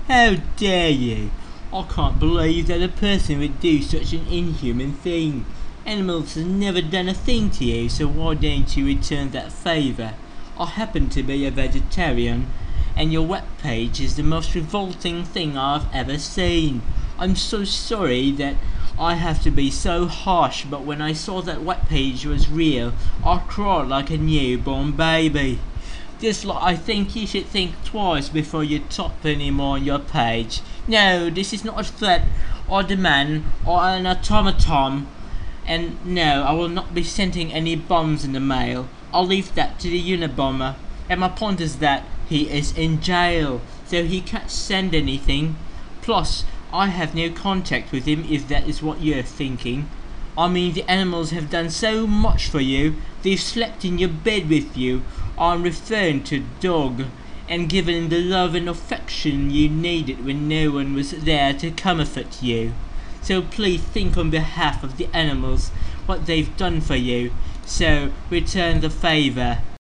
How dare you? I can't believe that a person would do such an inhuman thing. Animals have never done a thing to you, so why don't you return that favour? I happen to be a vegetarian, and your webpage is the most revolting thing I've ever seen. I'm so sorry that I have to be so harsh, but when I saw that webpage was real, I cried like a newborn baby. I think you should think twice before you type any more on your page. No, this is not a threat or demand or an automaton. And no, I will not be sending any bombs in the mail. I'll leave that to the Unabomber. And my point is that he is in jail, so he can't send anything. Plus, I have no contact with him, if that is what you're thinking. I mean, the animals have done so much for you. They've slept in your bed with you. I'm referring to dog, and given the love and affection you needed when no one was there to comfort you. So please think on behalf of the animals what they've done for you. So return the favour.